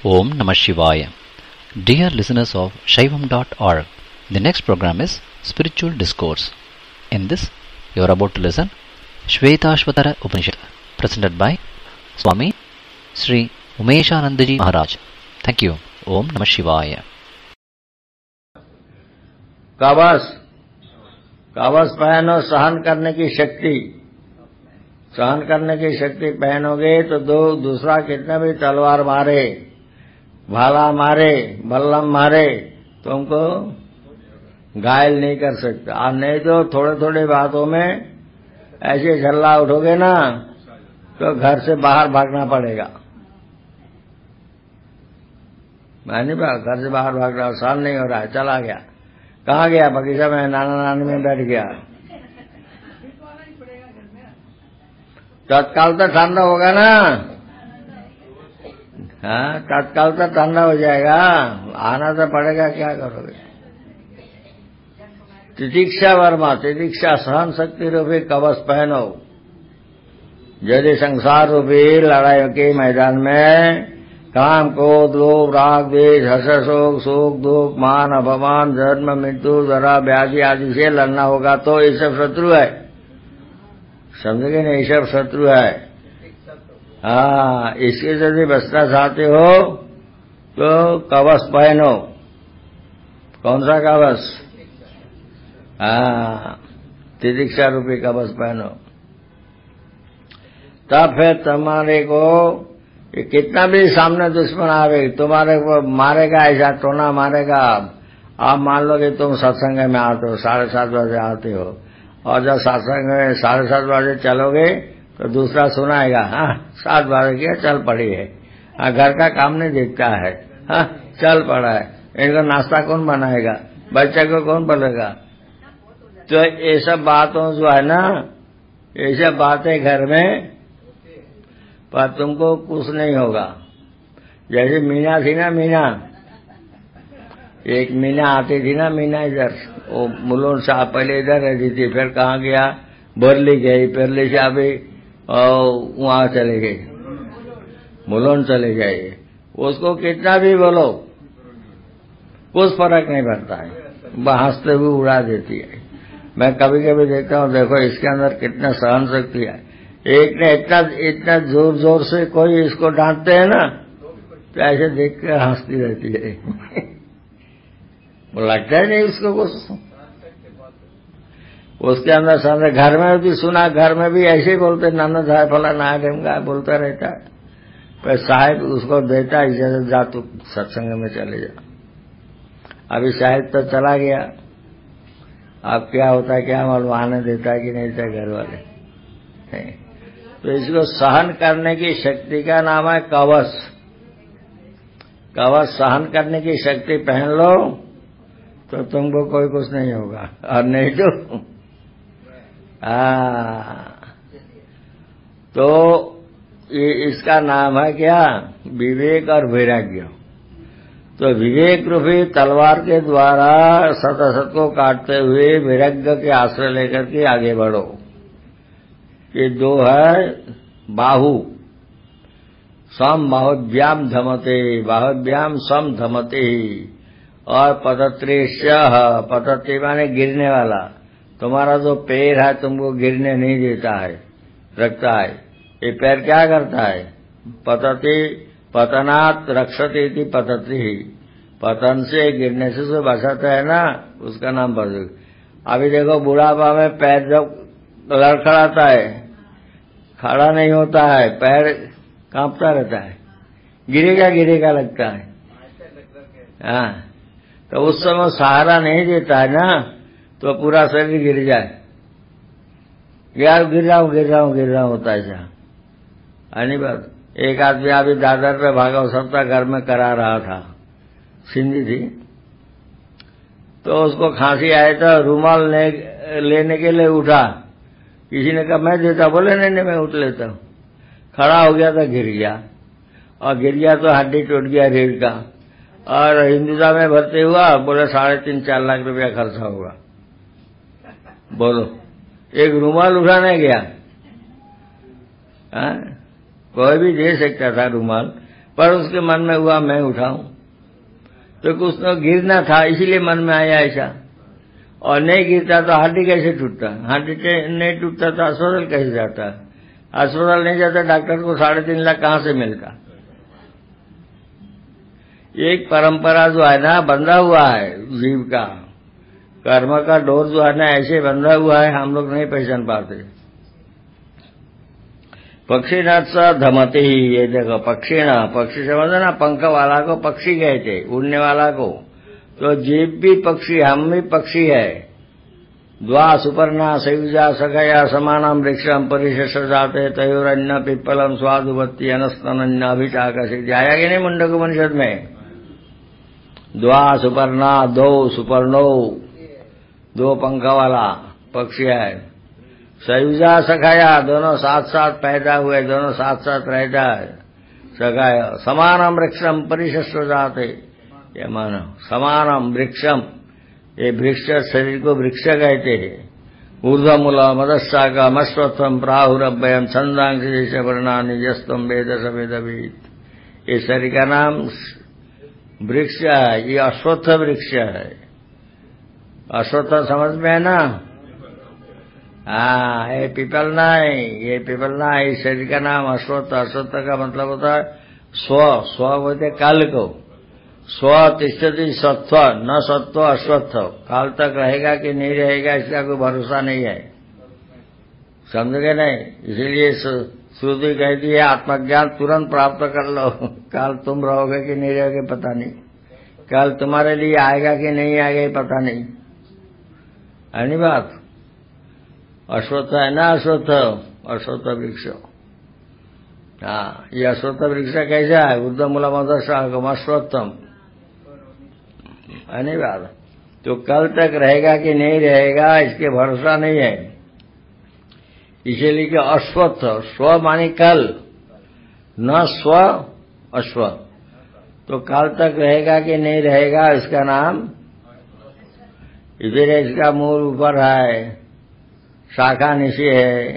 Om Namah Shivaya. Dear listeners of Shaivam.org, the next program is Spiritual Discourse. In this, you are about to listen Shvetashvatara Upanishad, presented by Swami Sri Umeshanandaji Maharaj. Thank you. Om Namah Shivaya. कवच पहनो, सहन करने की शक्ति। सहन करने की शक्ति पहनोगे तो दूसरा कितने भी तलवार मारे, भाला मारे, बल्लम मारे, तुमको घायल नहीं कर सकता। और नहीं तो थोड़े थोड़े बातों में ऐसे झल्ला उठोगे ना तो घर से बाहर भागना पड़ेगा। मैं नहीं बात, घर से बाहर भागना आसान नहीं हो रहा है। चला गया, कहाँ गया? बगीचा में नाना नानी में बैठ गया। तत्काल तो ठंडा होगा ना। हाँ, तत्काल तो ठंडा हो जाएगा, आना तो पड़ेगा। क्या करोगे? तितिक्षा वर्मा, तितिक्षा सहन शक्ति रूपी कवच पहनो। यदि संसार रूपी लड़ाई के मैदान में काम, क्रोध, लोभ, राग, द्वेष, हर्ष, शोक, सुख, दुख, मान, अपमान, जन्म, मृत्यु, जरा, व्याधि आदि से लड़ना होगा तो ये सब शत्रु है। समझेंगे नहीं? ये सब शत्रु है। हाँ, इसके यदि बचना चाहते हो तो कवच पहनो। कौन सा कवच? हाँ, तितिक्षा रूपी कवच पहनो। तब फिर तुम्हारे को कितना भी सामने दुश्मन आवे, तुम्हारे को मारेगा, ऐसा टोना मारेगा। आप मान लो कि तुम सत्संग में आते हो, 7:30 बजे आते हो, और जब सत्संग में 7:30 बजे चलोगे तो दूसरा सुनाएगा, हाँ 7 बजे किया, चल पड़ी है। हाँ, घर का काम नहीं देखता है, हाँ चल पड़ा है। इनका नाश्ता कौन बनाएगा, बच्चे को कौन बोलेगा? तो ये सब बातों जो है ना, ये सब बातें घर में, पर तुमको कुछ नहीं होगा। जैसे मीना थी ना, मीना, एक मीना आती थी ना, मीना इधर, वो मुलोन साहब पहले इधर रहती थी, फिर कहाँ गया, बरली गई, बरली से अभी वहां चले गई, मुलोन चले गए। उसको कितना भी बोलो कुछ फर्क नहीं पड़ता है, हंसते हुए उड़ा देती है। मैं कभी कभी देखता हूँ, देखो इसके अंदर कितना सहन शक्ति है। एक ने इतना जोर जोर से कोई इसको डांटते हैं ना, तो ऐसे देख कर हंसती रहती है। वो लगता है नहीं उसको कुछ। उसके अंदर सामने घर में भी सुना, घर में भी ऐसे बोलते, नाना साहब फला ना बोलता रहता है। पर साहब उसको देता इजाजत, जा तू सत्संग में चले जा। अभी साहब तो चला गया, अब क्या होता है क्या मालूम, आने देता है कि नहीं देता घर वाले। तो इसको सहन करने की शक्ति का नाम है कवच। कवच सहन करने की शक्ति पहन लो तो तुमको कोई कुछ नहीं होगा, और नहीं तो इसका नाम है क्या? विवेक और वैराग्य। तो विवेक रूपी तलवार के द्वारा सत असत को काटते हुए वैराग्य के आश्रय लेकर के आगे बढ़ो। ये दो है बाहु, सम बाहुभ्याम धमते, बाहुभ्याम सम धमते, और पतत्रेश्य, पतत्रे माने गिरने वाला। तुम्हारा जो पैर है तुमको गिरने नहीं देता है, रखता है। ये पैर क्या करता है? पतते पतनात् रक्षते इति पतत्रि, पतन से गिरने से जो बचाता है ना, उसका नाम पतत्रि। अभी देखो बुढ़ापा में पैर जब लड़खड़ाता है, खड़ा नहीं होता है, पैर कांपता रहता है, गिरेगा गिरेगा लगता है। हाँ, तो उस समय सहारा नहीं देता है ना, तो पूरा शरीर गिर जाए, यार गिर रहा हूं होता है। ऐसा नहीं बात। एक आदमी अभी दादर पे भागवत सप्ताह घर में करा रहा था, सिंधी थी, तो उसको खांसी आया था, रूमाल लेने के लिए उठा, किसी ने कहा मैं देता, बोले नहीं मैं उठ लेता हूं। खड़ा हो गया तो गिर गया, और गिर गया तो हड्डी टूट गया रीढ़ का, और हिंदुस्तान में भर्ती हुआ, बोले 3.5-4 लाख रुपया खर्चा होगा। बोलो, एक रूमाल उठाने गया, कोई भी दे सकता था रूमाल, पर उसके मन में हुआ मैं उठाऊं, तो कुछ तो गिरना था इसलिए मन में आया ऐसा। और नहीं गिरता तो हड्डी कैसे टूटता, हड्डी नहीं टूटता तो अस्पताल कैसे जाता, अस्पताल नहीं जाता डॉक्टर को 3.5 लाख कहां से मिलता। एक परंपरा जो है ना बंधा हुआ है जीव का, कर्म का डोर जो है ना ऐसे बंधा हुआ है, हम लोग नहीं पहचान पाते। पक्षीनाथ सा धमते ही, ये देखो पक्षीना, पक्षी समझो ना, पंख वाला को पक्षी कहते, उड़ने वाला को। तो जीव भी पक्षी, हम भी पक्षी है। द्वा सुपर्णा सयुजा सखया समानम वृक्षम परिशेष जाते तयोरन्य पिप्पलम स्वादुवत्ती अनस्तनन्य अभिचाकसी। आया कि नहीं मुंडक उपनिषद में? द्वा सुपर्णा, दो सुपर्णो, दो पंख वाला पक्षी है। सयुजा सखाया, दोनों साथ साथ पैदा हुए, दोनों साथ साथ रहता है। सखाया समानम वृक्षम परिशेष जाते, ये मानो समानम वृक्षम, ये वृक्ष शरीर को वृक्ष कहते हैं। ऊर्ध्वमूला मदस्साका मश्वत्थम प्राहुरभ्यम छंदांश वर्णानि यस्तम वेद सवेदवीत। ये शरीर का नाम वृक्ष है, ये अश्वत्थ वृक्ष है। अश्वत्थ समझ में है ना? हाँ, ये पीपल नहीं, ये पीपल ना, इस शरीर का नाम अश्वत्थ। अश्वत्थ का मतलब होता है स्व बोलते काल को। स्व तिष्ठति सत्व, न सत्व अश्वत्थ। काल तक रहेगा कि नहीं रहेगा इसका कोई भरोसा नहीं है, समझ गए नहीं? इसीलिए श्रुति कहती है आत्मज्ञान तुरंत प्राप्त कर लो। काल तुम रहोगे कि नहीं रहोगे पता नहीं, काल तुम्हारे लिए आएगा कि नहीं आएगा पता नहीं, है नहीं बात? अश्वत्थ है ना, अश्वत्थ, अश्वत्थ वृक्ष। हाँ, ये अश्वत्थ वृक्ष कैसा है? ऊर्ध्वमूला मदस्साकम अश्वत्थम, है नहीं बात? तो कल तक रहेगा कि नहीं रहेगा इसके भरोसा नहीं है, इसीलिए कि अश्वत्थ, स्व मानी कल, न स्व अश्व। तो कल तक रहेगा कि नहीं रहेगा इसका नाम, इधर इसका मूल ऊपर है, शाखा नीचे है।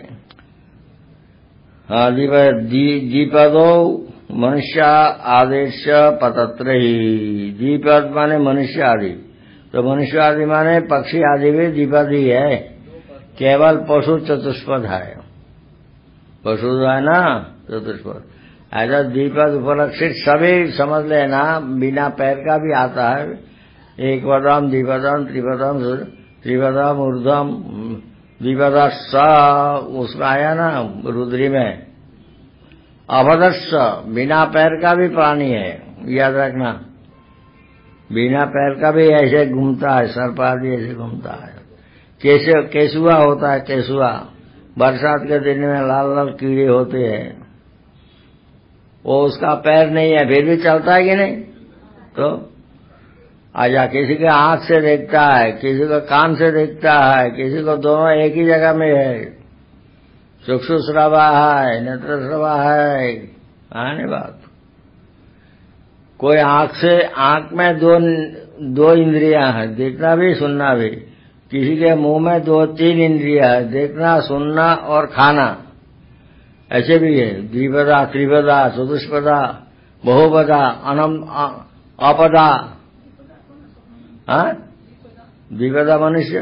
हाँ, द्विपदो मनुष्य आदेश पतत्र ही। द्विपद माने मनुष्य आदि, तो मनुष्य आदि माने पक्षी आदि भी द्विपद ही है। केवल पशु चतुष्पद है, पशु जो है ना चतुष्पद। ऐसा द्विपद उपलक्षित सभी समझ लेना, बिना पैर का भी आता है। एक पदम, द्विपदम, त्रिपदम, त्रिपदम ऊर्ध्वम, द्विपदा स, उसका आया ना रुद्री में। अभदस्स, बिना पैर का भी प्राणी है, याद रखना। बिना पैर का भी ऐसे घूमता है, सर्प आदि ऐसे घूमता है। केसुआ होता है, केसुआ। बरसात के दिन में लाल लाल कीड़े होते हैं, वो उसका पैर नहीं है फिर भी चलता है कि नहीं? तो आजा, किसी के आंख से देखता है, किसी को कान से देखता है, किसी को दोनों एक ही जगह में है। चक्षुश्रवा है, नेत्रश्रवा है, आने बात। कोई आंख से, आंख में दो इंद्रियां हैं, देखना भी सुनना भी। किसी के मुंह में 2-3 इंद्रियां है, देखना, सुनना और खाना, ऐसे भी है। द्विपदा, त्रिपदा, चतुष्पदा, बहुपदा, अपदा। हाँ, द्विपदा मनुष्य,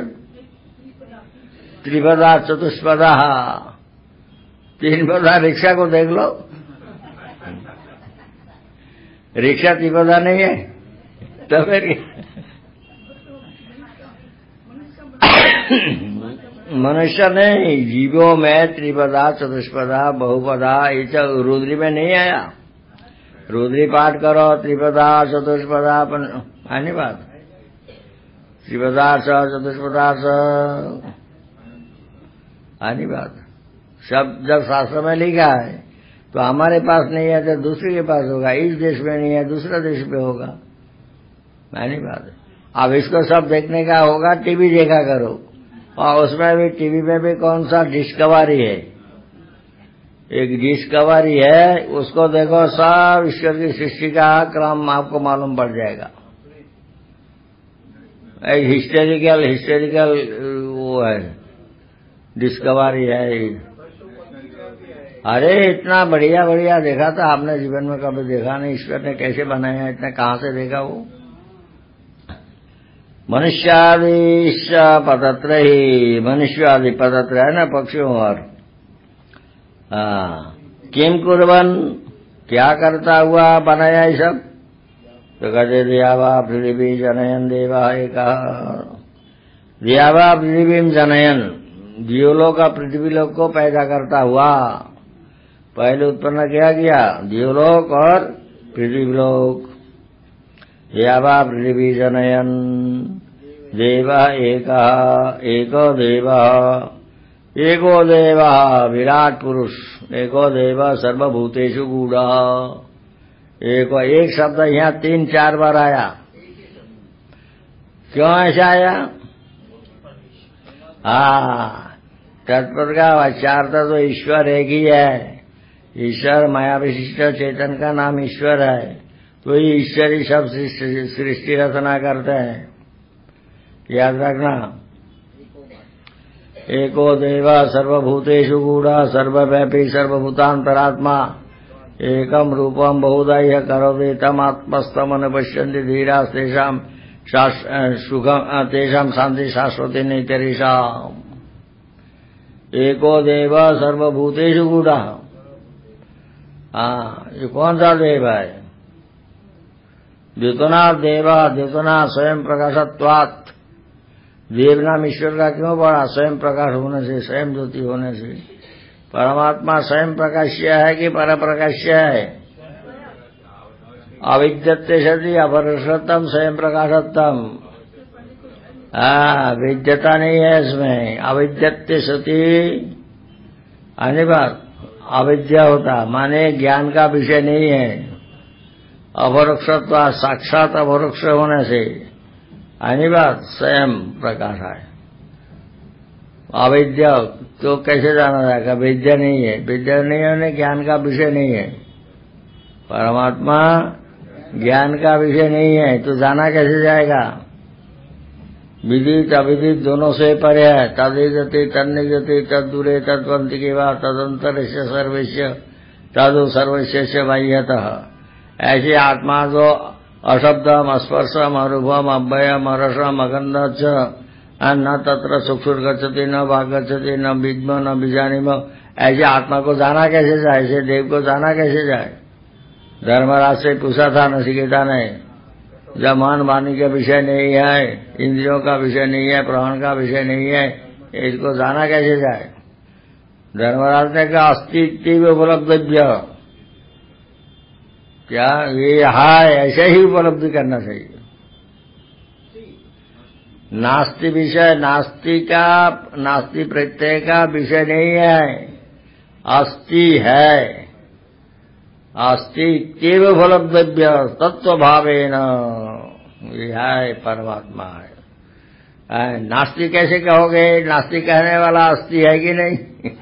त्रिपदा चतुष्पदा, 3 पदा। रिक्शा को देख लो, रिक्शा त्रिपदा नहीं है तो फिर मनुष्य नहीं, जीवों में त्रिपदा चतुष्पदा बहुपदा, ये रुद्री में नहीं आया। रुद्री पाठ करो, त्रिपदा चतुष्पदा, आनी बात। त्रिपदा चतुष्पदा आनी बात। सब जब शास्त्र में लिखा है तो हमारे पास नहीं है तो दूसरे के पास होगा। इस देश में नहीं है, दूसरा देश में होगा, आनी बात है। अब इसको सब देखने का होगा, टीवी देखा करो, और उसमें भी, टीवी में भी कौन सा डिस्कवरी है, एक डिस्कवरी है, उसको देखो, सब ईश्वर की सृष्टि का क्रम आपको मालूम पड़ जाएगा। एक हिस्टेरिकल वो है, डिस्कवरी है। अरे इतना बढ़िया बढ़िया देखा था आपने जीवन में कभी देखा नहीं। ईश्वर ने कैसे बनाया, इतने कहां से देखा वो। मनुष्यादिश पतत्र ही, मनुष्य आदि पतत्र है ना पक्षियों और। किम कुर्बन, क्या करता हुआ बनाया ये सब। तो कहते दियावा पृथ्वी जनयन देवा एक दियावा पृथ्वी जनयन, दियोलोक का पृथ्वी लोक को पैदा करता हुआ। पहले उत्पन्न किया दियोलोक और पृथ्वी लोक। दियावा पृथ्वी जनयन देवा एको देवा विराट पुरुष, एको देवा सर्वभूतेषु गूढ़। एक शब्द यहाँ 3-4 बार आया। क्यों ऐसा आया? तत्पर का वाच्यार्थ तो ईश्वर एक ही है। ईश्वर माया विशिष्ट चेतन का नाम ईश्वर है। तो ये ईश्वर ही सब सृष्टि रचना करते हैं, याद रखना। एको देवा सर्वभूतेषु गूढ़ सर्वव्यापी सर्वभूतांतरात्मा एकम रूपम बहुधा करोति तम आत्मस्तम अनुपश्यन्ति धीरा तेषाम सुखम तेषाम शांति शाश्वती नितरिषाम। एको देवा सर्वभूतेषु गूढ़। ये कौन सा देव है? द्योतना देवा, द्योतना स्वयं प्रकाशत्वात्। देव नाम ईश्वर का क्यों पड़ा? स्वयं प्रकाश होने से, स्वयं ज्योति होने से। परमात्मा स्वयं प्रकाश्य है कि पर प्रकाश्य है? अविद्यते सति अपरसतम स्वयं प्रकाशतम। विद्यता नहीं है इसमें। अविद्यते सति अनिवार्य अविद्या होता माने ज्ञान का विषय नहीं है। अपरोक्षत्व साक्षात अपरोक्ष होने से अनिवार्य स्वयं प्रकाश है। अविद्या तो कैसे जाना जाएगा? विद्या नहीं है। विद्या नहीं होने ज्ञान का विषय नहीं है। परमात्मा ज्ञान का विषय नहीं है तो जाना कैसे जाएगा? विदित अविदित दोनों से परे है। तदिजति तन्निजति तद्दूरे तद्वंति के बाद तदंतरस्य सर्वस्य तदु सर्वस्य बाह्यतः। ऐसी आत्मा जो अशब्दम अस्पर्शम अनुभवम अव्ययम अरसम अगंध न तत्र चक्षुर गच्छति न वाक् गच्छति न विद्म न बीजानिम। ऐसे आत्मा को जाना कैसे जाए? ऐसे देव को जाना कैसे जाए? धर्मराज से पूछा था नचिकेता ने, जब मन वाणी का विषय नहीं है, इंद्रियों का विषय नहीं है, प्राण का विषय नहीं है, इसको जाना कैसे जाए? धर्मराज ने कहा अस्तित्व उपलब्धव्य। क्या ये है? ऐसे ही उपलब्धि करना चाहिए। नास्ति विषय, नास्ति प्रत्यय का विषय नहीं है, अस्ति है। अस्ति केव उपलब्धव्य तत्व भावेन। यह है परमात्मा है। नास्ति कैसे कहोगे? नास्ति कहने वाला अस्ति है कि नहीं?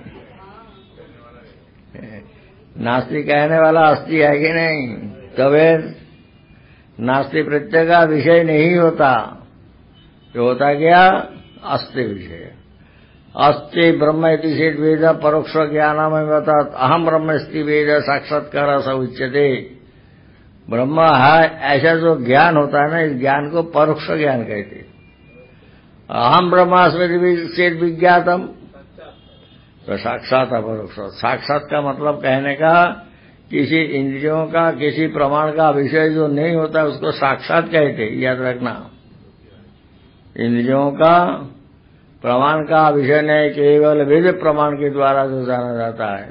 नास्ति कहने वाला अस्ति है कि नहीं? तबे नास्ति प्रत्यय का विषय नहीं होता। जो होता क्या? अस्ति विषय। अस्ति ब्रह्म इति चेत् वेद परोक्ष ज्ञानमेव तत् अहम ब्रह्मस्ति वेद साक्षात्कार स उच्यते। ब्रह्म है ऐसा जो ज्ञान होता है ना, इस ज्ञान को परोक्ष ज्ञान कहते हैं। अहम ब्रह्मास्मि चेत् विज्ञातम, तो साक्षात अपरोक्ष। साक्षात का मतलब कहने का किसी इंद्रियों का किसी प्रमाण का विषय जो नहीं होता उसको साक्षात कहते, याद रखना। इंद्रियों का प्रमाण का विषय नहीं, केवल वेद प्रमाण के द्वारा जो जाना जाता है।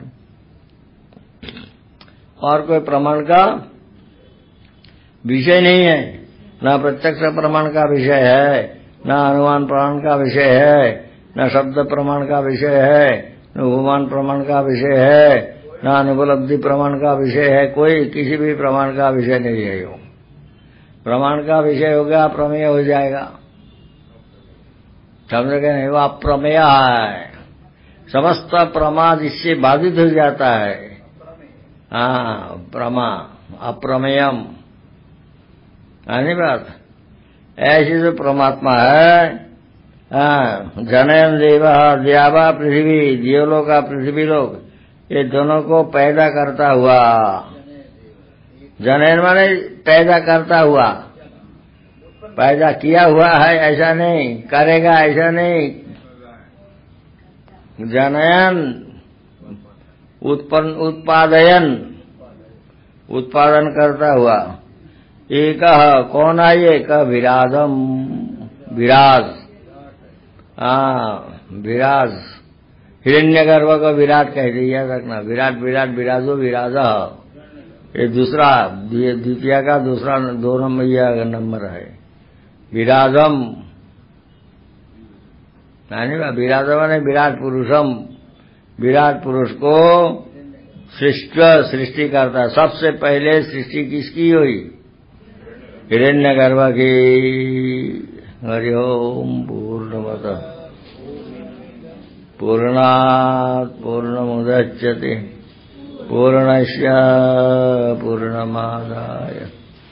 और कोई प्रमाण का विषय नहीं है। न प्रत्यक्ष प्रमाण का विषय है, न अनुमान प्रमाण का विषय है, न शब्द प्रमाण का विषय है, न उपमान प्रमाण का विषय है, न अनुपलब्धि प्रमाण का विषय है। कोई किसी भी प्रमाण का विषय नहीं है। यो प्रमाण का विषय हो गया, प्रमेय हो जाएगा। समझ गए नहीं? वो अप्रमेय है। समस्त प्रमाद इससे बाधित हो जाता है। प्रमा अप्रमेयम आनी बात। ऐसी जो परमात्मा है, जनयन देवा द्यावा पृथ्वी, दियोलोक का पृथ्वी लोक, ये दोनों को पैदा करता हुआ, जनयन माने पैदा करता हुआ, पैदा किया हुआ है ऐसा नहीं, करेगा ऐसा नहीं। जनयन उत्पन्न, उत्पादयन, उत्पादन करता हुआ। एक कौन है ये? क विराजम, विराज, विराज, हिरण्यगर्भ को विराट कह दिया रखना। विराट विराट विराजो विराज, ये दूसरा, द्वितीय का दूसरा 2 नंबर है। विराजम विराजम ने विराट पुरुषम, विराट पुरुष को सृष्टि करता है। सबसे पहले सृष्टि किसकी हुई? हिरण्यगर्भ की। हरि ओम। पूर्णमतः पूर्णात् पूर्णमुदच्यते पूर्णस्य पूर्णमादाय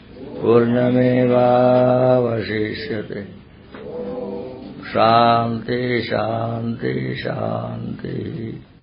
पूर्णमेवावशिष्यते। शान्ति शान्ति शान्ति।